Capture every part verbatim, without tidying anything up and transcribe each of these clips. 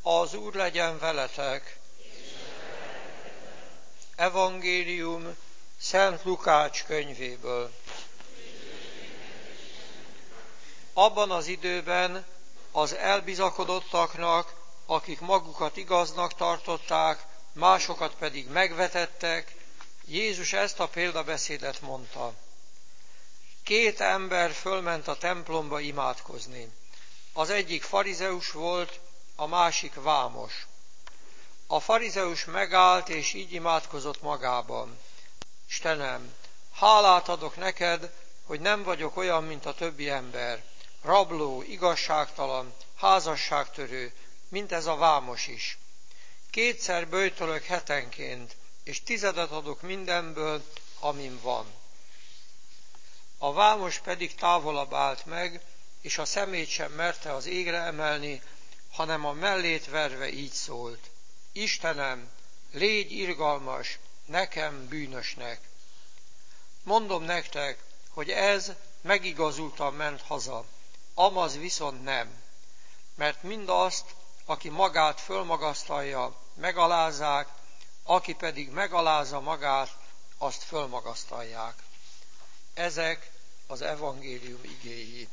Az Úr legyen veletek. Evangélium Szent Lukács könyvéből. Abban az időben az elbizakodottaknak, akik magukat igaznak tartották, másokat pedig megvetettek, Jézus ezt a példabeszédet mondta. Két ember fölment a templomba imádkozni. Az egyik farizeus volt, a másik vámos. A farizeus megállt, és így imádkozott magában. Istenem, hálát adok neked, hogy nem vagyok olyan, mint a többi ember, rabló, igazságtalan, házasságtörő, mint ez a vámos is. Kétszer böjtölök hetenként, és tizedet adok mindenből, amin van. A vámos pedig távolabb állt meg, és a szemét sem merte az égre emelni, hanem a mellét verve így szólt. Istenem, légy irgalmas, nekem bűnösnek. Mondom nektek, hogy ez megigazultan ment haza, amaz viszont nem. Mert mindazt, aki magát fölmagasztalja, megalázzák, aki pedig megalázza magát, azt fölmagasztalják. Ezek az evangélium igéi.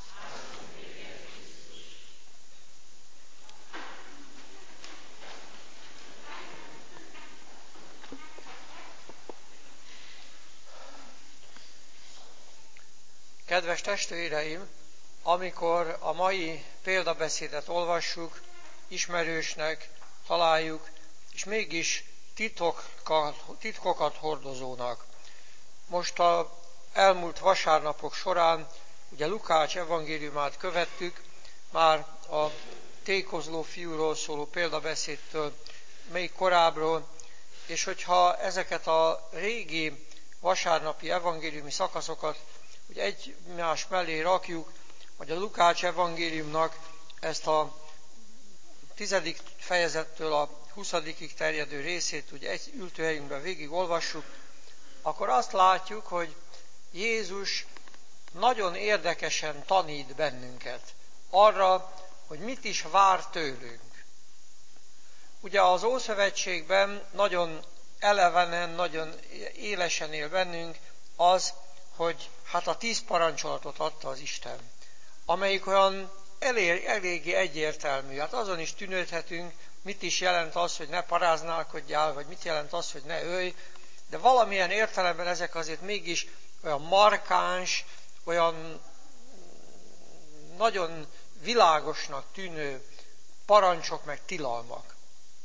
Kedves testvéreim, amikor a mai példabeszédet olvassuk, ismerősnek találjuk, és mégis titkokat, titkokat hordozónak. Most az elmúlt vasárnapok során, ugye Lukács evangéliumát követtük, már a tékozló fiúról szóló példabeszédtől még korábbról, és hogyha ezeket a régi vasárnapi evangéliumi szakaszokat hogy egymás mellé rakjuk, hogy a Lukács evangéliumnak ezt a tizedik fejezettől a huszadikig terjedő részét, ugye egy ültőhelyünkben végig olvassuk, akkor azt látjuk, hogy Jézus nagyon érdekesen tanít bennünket arra, hogy mit is vár tőlünk. Ugye az Ószövetségben nagyon elevenen, nagyon élesen él bennünk az, hogy hát a tíz parancsolatot adta az Isten, amelyik olyan elég, eléggé egyértelmű. Hát azon is tűnődhetünk, mit is jelent az, hogy ne paráználkodjál, vagy mit jelent az, hogy ne ölj, de valamilyen értelemben ezek azért mégis olyan markáns, olyan nagyon világosnak tűnő parancsok meg tilalmak.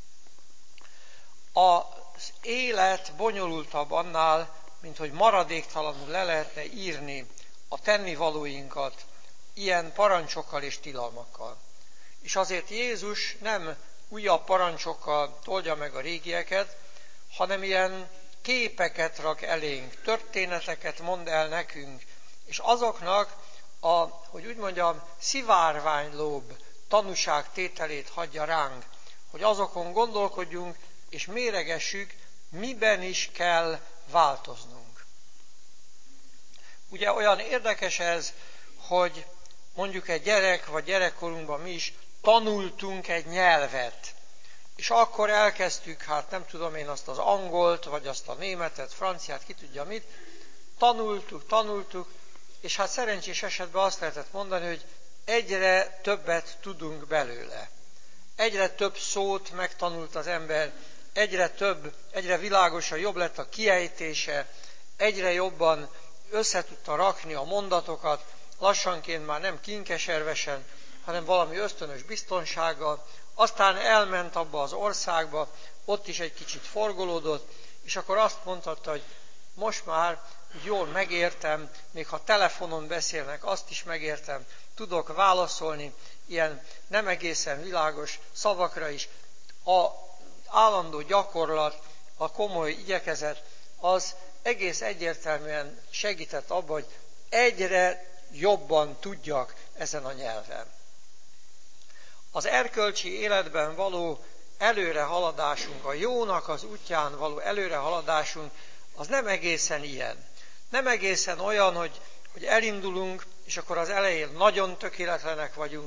Az élet bonyolultabb annál, mint hogy maradéktalanul le lehetne írni a tennivalóinkat ilyen parancsokkal és tilalmakkal. És azért Jézus nem újabb parancsokkal toldja meg a régieket, hanem ilyen képeket rak elénk, történeteket mond el nekünk, és azoknak a, hogy úgy mondjam, szivárványlóbb tanúságtételét hagyja ránk, hogy azokon gondolkodjunk és méregessük, miben is kell változnunk. Ugye olyan érdekes ez, hogy mondjuk egy gyerek, vagy gyerekkorunkban mi is tanultunk egy nyelvet, és akkor elkezdtük, hát nem tudom én azt az angolt, vagy azt a németet, franciát, ki tudja mit, tanultuk, tanultuk, és hát szerencsés esetben azt lehetett mondani, hogy egyre többet tudunk belőle. Egyre több szót megtanult az ember, egyre több, egyre világosan jobb lett a kiejtése, egyre jobban össze tudta rakni a mondatokat, lassanként már nem kinkeservesen, hanem valami ösztönös biztonsággal, aztán elment abba az országba, ott is egy kicsit forgolódott, és akkor azt mondhatta, hogy most már jól megértem, még ha telefonon beszélnek, azt is megértem, tudok válaszolni ilyen nem egészen világos szavakra is. A állandó gyakorlat, a komoly igyekezet, az egész egyértelműen segített abban, hogy egyre jobban tudjak ezen a nyelven. Az erkölcsi életben való előrehaladásunk, a jónak az útján való előrehaladásunk, az nem egészen ilyen. Nem egészen olyan, hogy, hogy elindulunk, és akkor az elején nagyon tökéletlenek vagyunk,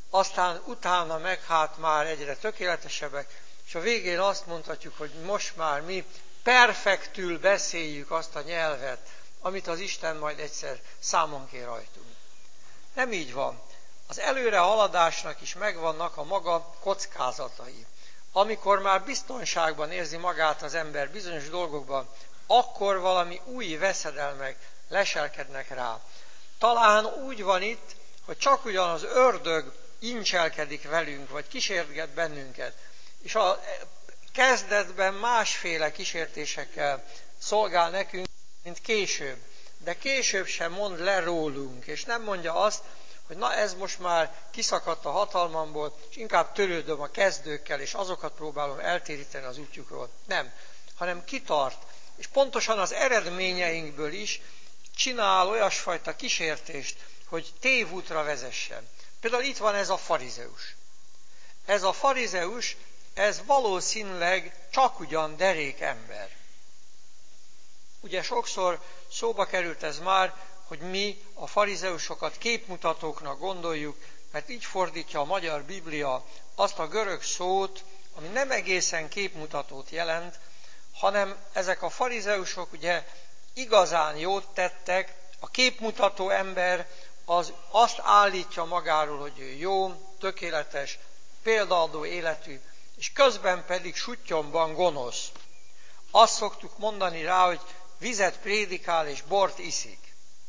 aztán utána meg hát már egyre tökéletesebbek, és a végén azt mondhatjuk, hogy most már mi perfektül beszéljük azt a nyelvet, amit az Isten majd egyszer számon kér rajtunk. Nem így van. Az előre haladásnak is megvannak a maga kockázatai. Amikor már biztonságban érzi magát az ember bizonyos dolgokban, akkor valami új veszedelmek leselkednek rá. Talán úgy van itt, hogy csak ugyan az ördög incselkedik velünk, vagy kísérget bennünket, és a kezdetben másféle kísértésekkel szolgál nekünk, mint később. De később sem mond le rólunk, és nem mondja azt, hogy na ez most már kiszakadt a hatalmamból, és inkább törődöm a kezdőkkel, és azokat próbálom eltéríteni az útjukról. Nem, hanem kitart, és pontosan az eredményeinkből is csinál olyasfajta kísértést, hogy tévútra vezessen. Például itt van ez a farizeus. Ez a farizeus, ez valószínűleg csak ugyan derék ember. Ugye sokszor szóba került ez már, hogy mi a farizeusokat képmutatóknak gondoljuk, mert így fordítja a magyar Biblia azt a görög szót, ami nem egészen képmutatót jelent, hanem ezek a farizeusok ugye igazán jót tettek, a képmutató ember az azt állítja magáról, hogy ő jó, tökéletes, példaadó életű, és közben pedig suttyomban gonosz. Azt szoktuk mondani rá, hogy vizet prédikál és bort iszik.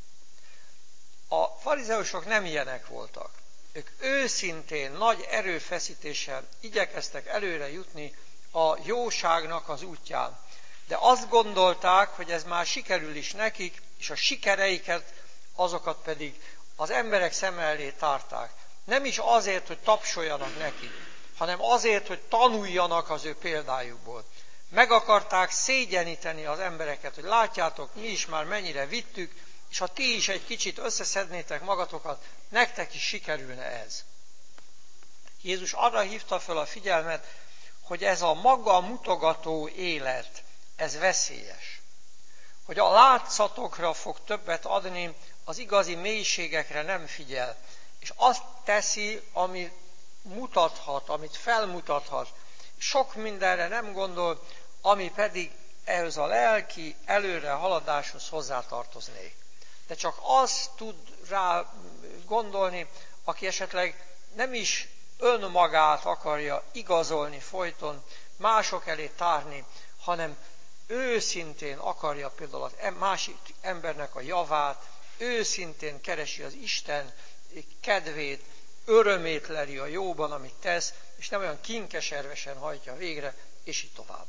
A farizeusok nem ilyenek voltak. Ők őszintén, nagy erőfeszítéssel igyekeztek előre jutni a jóságnak az útján. De azt gondolták, hogy ez már sikerül is nekik, és a sikereiket, azokat pedig az emberek szem elé tárták. Nem is azért, hogy tapsoljanak neki, hanem azért, hogy tanuljanak az ő példájukból. Meg akarták szégyeníteni az embereket, hogy látjátok, mi is már mennyire vittük, és ha ti is egy kicsit összeszednétek magatokat, nektek is sikerülne ez. Jézus arra hívta fel a figyelmet, hogy ez a maga mutogató élet, ez veszélyes. Hogy a látszatokra fog többet adni, az igazi mélységekre nem figyel. És azt teszi, amit mutathat, amit felmutathat. Sok mindenre nem gondol, ami pedig ehhez a lelki előre haladáshoz hozzátartoznék. De csak az tud rá gondolni, aki esetleg nem is önmagát akarja igazolni folyton, mások elé tárni, hanem őszintén akarja például a másik embernek a javát, őszintén keresi az Isten kedvét, örömét leli a jóban, amit tesz, és nem olyan kinkeservesen hajtja végre, és így tovább.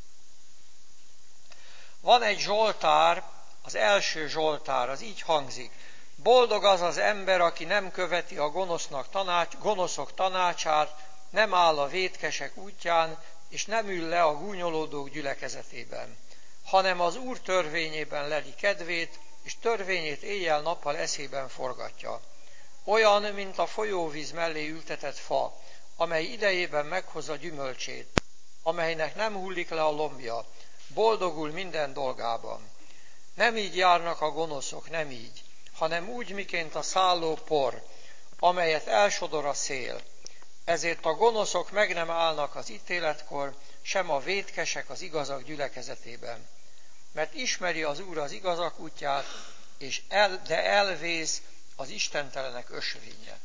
Van egy zsoltár, az első zsoltár, az így hangzik. Boldog az az ember, aki nem követi a gonosznak tanács, gonoszok tanácsát, nem áll a vétkesek útján, és nem ül le a gúnyolódók gyülekezetében, hanem az Úr törvényében leli kedvét, és törvényét éjjel-nappal eszében forgatja. Olyan, mint a folyóvíz mellé ültetett fa, amely idejében meghozza gyümölcsét, amelynek nem hullik le a lombja, boldogul minden dolgában. Nem így járnak a gonoszok, nem így, hanem úgy, miként a szálló por, amelyet elsodor a szél. Ezért a gonoszok meg nem állnak az ítéletkor, sem a vétkesek az igazak gyülekezetében. Mert ismeri az Úr az igazak útját, és el, de elvész az istentelenek ösvénye.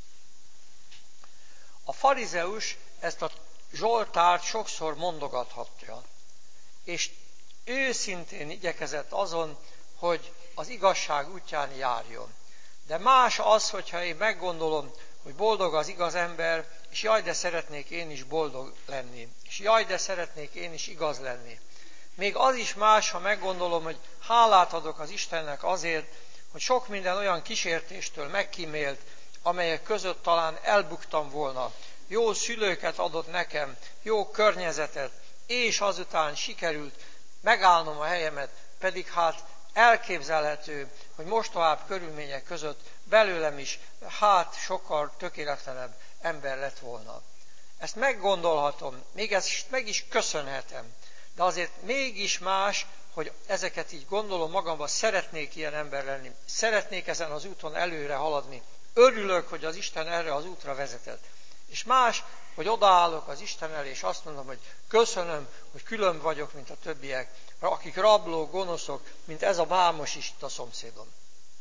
A farizeus ezt a zsoltárt sokszor mondogathatja, és őszintén igyekezett azon, hogy az igazság útján járjon. De más az, hogyha én meggondolom, hogy boldog az igaz ember, és jaj, de szeretnék én is boldog lenni, és jaj, de szeretnék én is igaz lenni. Még az is más, ha meggondolom, hogy hálát adok az Istennek azért, hogy sok minden olyan kísértéstől megkímélt, amelyek között talán elbuktam volna. Jó szülőket adott nekem, jó környezetet, és azután sikerült megállnom a helyemet, pedig hát elképzelhető, hogy most tovább körülmények között belőlem is hát sokkal tökéletlenebb ember lett volna. Ezt meggondolhatom, még ezt meg is köszönhetem, de azért mégis más, hogy ezeket így gondolom magamban, szeretnék ilyen ember lenni, szeretnék ezen az úton előre haladni, Örülök, hogy az Isten erre az útra vezetett. És más, hogy odaállok az Isten elé, és azt mondom, hogy köszönöm, hogy külön vagyok, mint a többiek, akik rablók, gonoszok, mint ez a vámos is itt a szomszédom.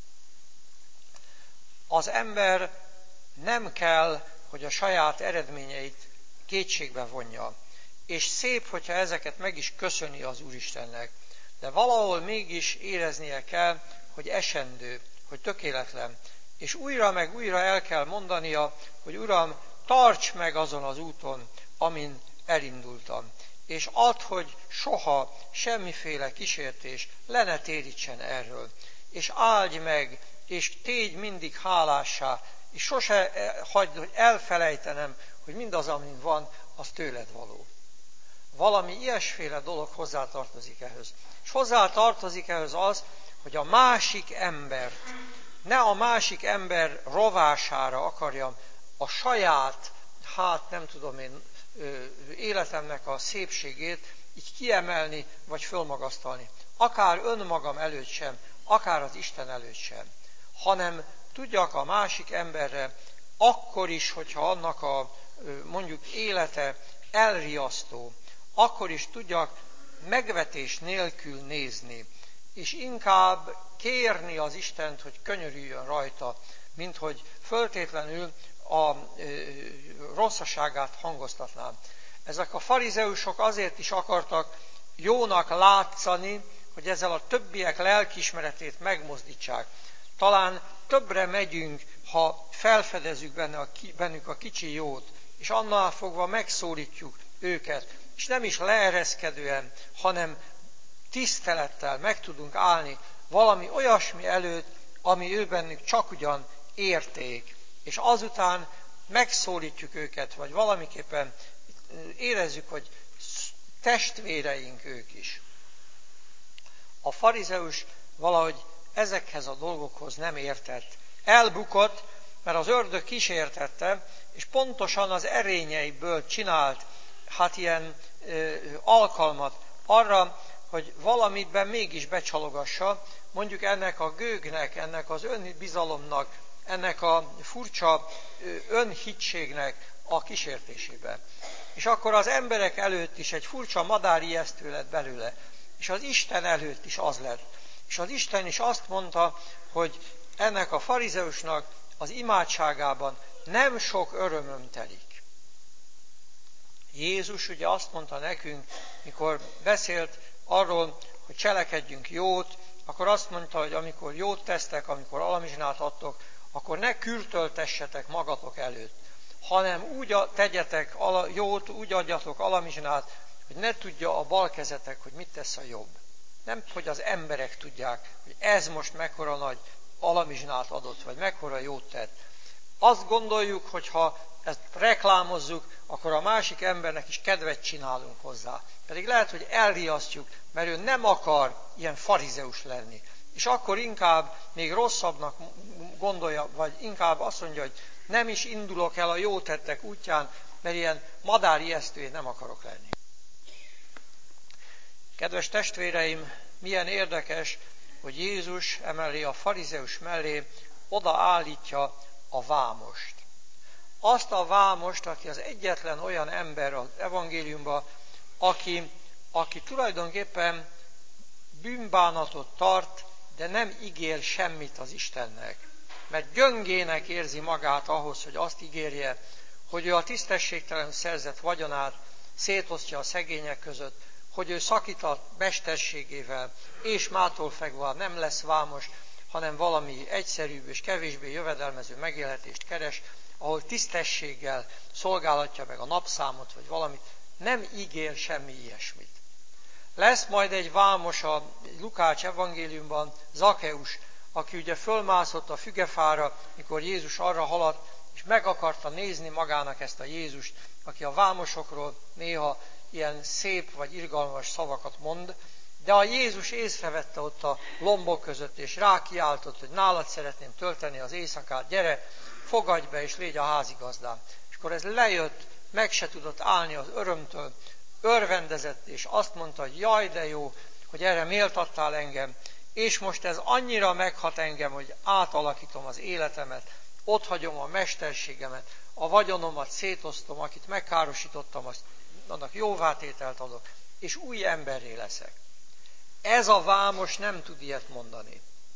Az ember nem kell, hogy a saját eredményeit kétségbe vonja. És szép, hogyha ezeket meg is köszöni az Úristennek. De valahol mégis éreznie kell, hogy esendő, hogy tökéletlen. És újra meg újra el kell mondania, hogy Uram, tarts meg azon az úton, amin elindultam. És add, hogy soha semmiféle kísértés le ne térítsen erről. És áldj meg, és tégy mindig hálássá, és sose hagyd, hogy elfelejtenem, hogy mindaz, amin van, az tőled való. Valami ilyesféle dolog hozzátartozik ehhez. És hozzátartozik ehhez az, hogy a másik embert, ne a másik ember rovására akarjam a saját, hát nem tudom én, életemnek a szépségét így kiemelni, vagy fölmagasztalni. Akár önmagam előtt sem, akár az Isten előtt sem. Hanem tudjak a másik emberre, akkor is, hogyha annak a mondjuk élete elriasztó, akkor is tudjak megvetés nélkül nézni, és inkább kérni az Istent, hogy könyörüljön rajta, mint hogy föltétlenül a rosszaságát hangoztatnám. Ezek a farizeusok azért is akartak jónak látszani, hogy ezzel a többiek lelkiismeretét megmozdítsák. Talán többre megyünk, ha felfedezzük benne a, bennük a kicsi jót, és annál fogva megszólítjuk őket, és nem is leereszkedően, hanem tisztelettel meg tudunk állni valami olyasmi előtt, ami ő bennük csak ugyan érték. És azután megszólítjuk őket, vagy valamiképpen érezzük, hogy testvéreink ők is. A farizeus valahogy ezekhez a dolgokhoz nem értett. Elbukott, mert az ördög kísértette, és pontosan az erényeiből csinált hát ilyen ö, alkalmat arra, hogy valamitben mégis becsalogassa, mondjuk ennek a gőgnek, ennek az önbizalomnak, ennek a furcsa ö, önhitségnek a kísértésében. És akkor az emberek előtt is egy furcsa madárijesztő lett belőle, és az Isten előtt is az lett. És az Isten is azt mondta, hogy ennek a farizeusnak az imádságában nem sok örömöm telik. Jézus ugye azt mondta nekünk, mikor beszélt arról, hogy cselekedjünk jót, akkor azt mondta, hogy amikor jót tesztek, amikor alamizsnát adtok, akkor ne kürtöltessetek magatok előtt, hanem úgy tegyetek jót, úgy adjatok alamizsnát, hogy ne tudja a bal kezetek, hogy mit tesz a jobb. Nem, hogy az emberek tudják, hogy ez most mekkora nagy alamizsnát adott, vagy mekkora jót tett. Azt gondoljuk, hogy ha ezt reklámozzuk, akkor a másik embernek is kedvet csinálunk hozzá. Pedig lehet, hogy elriasztjuk, mert ő nem akar ilyen farizeus lenni. És akkor inkább még rosszabbnak gondolja, vagy inkább azt mondja, hogy nem is indulok el a jó tettek útján, mert ilyen madárijesztő nem akarok lenni. Kedves testvéreim, milyen érdekes, hogy Jézus emellé a farizeus mellé odaállítja a vámost. Azt a vámost, aki az egyetlen olyan ember az evangéliumban, aki, aki tulajdonképpen bűnbánatot tart, de nem ígér semmit az Istennek. Mert gyöngének érzi magát ahhoz, hogy azt ígérje, hogy ő a tisztességtelen szerzett vagyonát szétosztja a szegények között, hogy ő szakít a mesterségével, és mától fegve nem lesz vámos, hanem valami egyszerűbb és kevésbé jövedelmező megélhetést keres, ahol tisztességgel szolgálatja meg a napszámot, vagy valamit, nem ígér semmi ilyesmit. Lesz majd egy vámos a Lukács evangéliumban, Zakeus, aki ugye fölmászott a fügefára, mikor Jézus arra haladt, és meg akarta nézni magának ezt a Jézust, aki a vámosokról néha ilyen szép vagy irgalmas szavakat mond, de a Jézus észrevette ott a lombok között, és rákiáltott, hogy nálad szeretném tölteni az éjszakát, gyere, fogadj be, és légy a házigazdám. És akkor ez lejött, meg se tudott állni az örömtől, örvendezett, és azt mondta, hogy jaj, de jó, hogy erre méltattál engem, és most ez annyira meghat engem, hogy átalakítom az életemet, Ott hagyom a mesterségemet, a vagyonomat szétosztom, akit megkárosítottam, azt annak jóvátételt adok, és új emberré leszek. Ez a vámos nem tud ilyet mondani.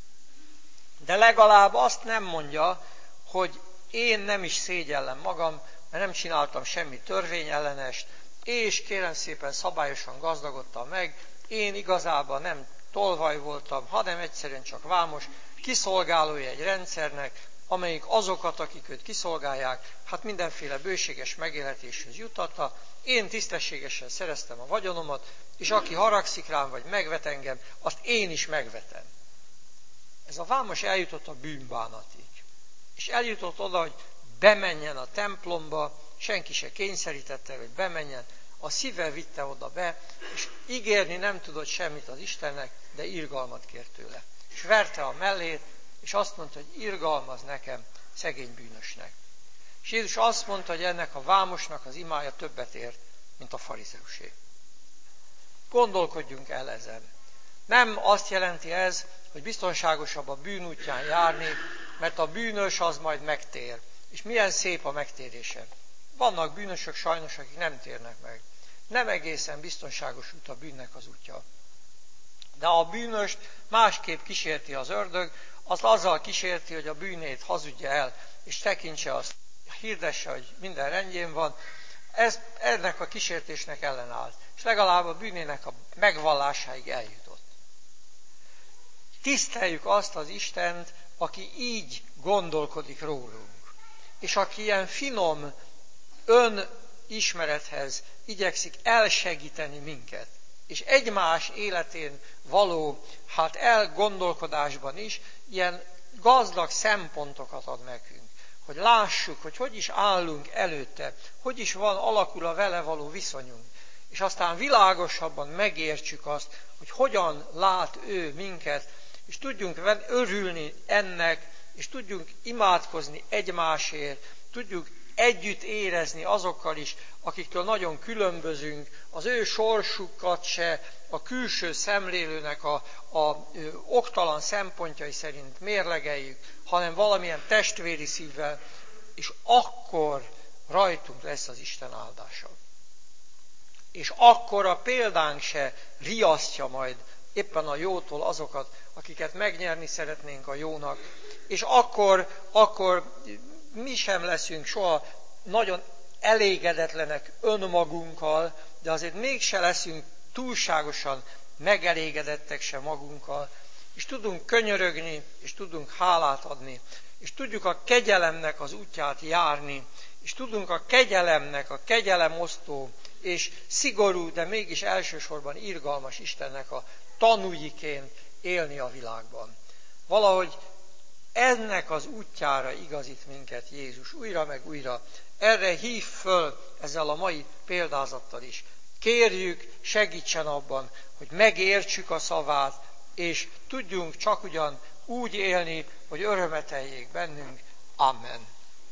De legalább azt nem mondja, hogy én nem is szégyellem magam, mert nem csináltam semmi törvényellenest, és kérem szépen szabályosan gazdagodtam meg, én igazából nem tolvaj voltam, hanem egyszerűen csak vámos, kiszolgálója egy rendszernek, amelyik azokat, akik őt kiszolgálják, hát mindenféle bőséges megélhetéshez jutatta. Én tisztességesen szereztem a vagyonomat, és aki haragszik rám, vagy megvet engem, azt én is megvetem. Ez a vámos eljutott a bűnbánatig. És eljutott oda, hogy bemenjen a templomba, senki se kényszerítette, hogy bemenjen, a szíve vitte oda be, és ígérni nem tudott semmit az Istennek, de irgalmat kért tőle. És verte a mellét, és azt mondta, hogy irgalmaz nekem, szegény bűnösnek. És Jézus azt mondta, hogy ennek a vámosnak az imája többet ért, mint a farizeusé. Gondolkodjunk el ezen. Nem azt jelenti ez, hogy biztonságosabb a bűn útján járni, mert a bűnös az majd megtér. És milyen szép a megtérése. Vannak bűnösök sajnos, akik nem térnek meg. Nem egészen biztonságos út a bűnnek az útja. De a bűnöst másképp kísérti az ördög, azt azzal kísérti, hogy a bűnét hazudja el, és tekintse azt, hirdesse, hogy minden rendjén van. Ez ennek a kísértésnek ellenállt, és legalább a bűnének a megvallásáig eljutott. Tiszteljük azt az Istent, aki így gondolkodik rólunk, és aki ilyen finom önismerethez igyekszik elsegíteni minket, és egymás életén való hát elgondolkodásban is ilyen gazdag szempontokat ad nekünk, hogy lássuk, hogy hogy is állunk előtte, hogy is van, alakul a vele való viszonyunk, és aztán világosabban megértsük azt, hogy hogyan lát ő minket, és tudjunk örülni ennek, és tudjunk imádkozni egymásért, tudjuk együtt érezni azokkal is, akiktől nagyon különbözünk, az ő sorsukat se a külső szemlélőnek a, a, a oktalan szempontjai szerint mérlegeljük, hanem valamilyen testvéri szívvel, és akkor rajtunk lesz az Isten áldása. És akkor a példánk se riasztja majd éppen a jótól azokat, akiket megnyerni szeretnénk a jónak, és akkor, akkor mi sem leszünk soha nagyon elégedetlenek önmagunkkal, de azért mégse leszünk túlságosan megelégedettek se magunkkal, és tudunk könyörögni, és tudunk hálát adni, és tudjuk a kegyelemnek az útját járni, és tudunk a kegyelemnek, a kegyelemosztó és szigorú, de mégis elsősorban irgalmas Istennek a tanúiként élni a világban. Valahogy ennek az útjára igazít minket Jézus újra meg újra. Erre hív föl ezzel a mai példázattal is. Kérjük, segítsen abban, hogy megértsük a szavát, és tudjunk csak ugyan úgy élni, hogy örömet teljék bennünk. Amen.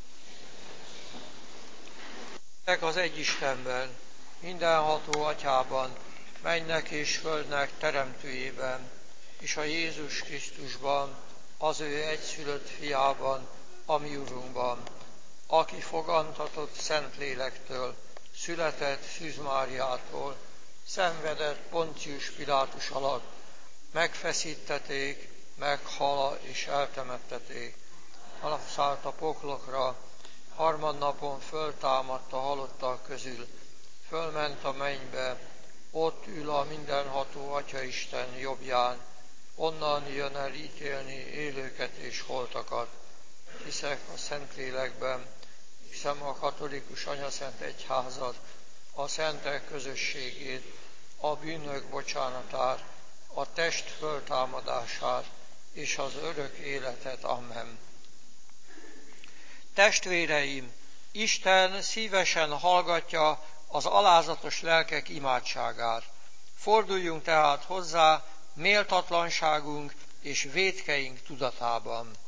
Az egy Istenben, mindenható Atyában, mennek és földnek teremtőjében, és a Jézus Krisztusban, az ő egyszülött fiában, a mi Urunkban, aki fogantatott Szentlélektől, született Szűz Máriától, szenvedett Poncius Pilátus alatt, megfeszítették, meghala és eltemettették, alapszállt a poklokra, harmadnapon föltámadt a halottak közül, fölment a mennybe, ott ül a mindenható Atyaisten jobbján, onnan jön el ítélni élőket és holtakat. Hiszek a Szentlélekben, hiszem a katolikus anyaszent egyházat, a szentek közösségét, a bűnök bocsánatát, a test föltámadását és az örök életet. Amen. Testvéreim, Isten szívesen hallgatja az alázatos lelkek imádságát. Forduljunk tehát hozzá méltatlanságunk és vétkeink tudatában.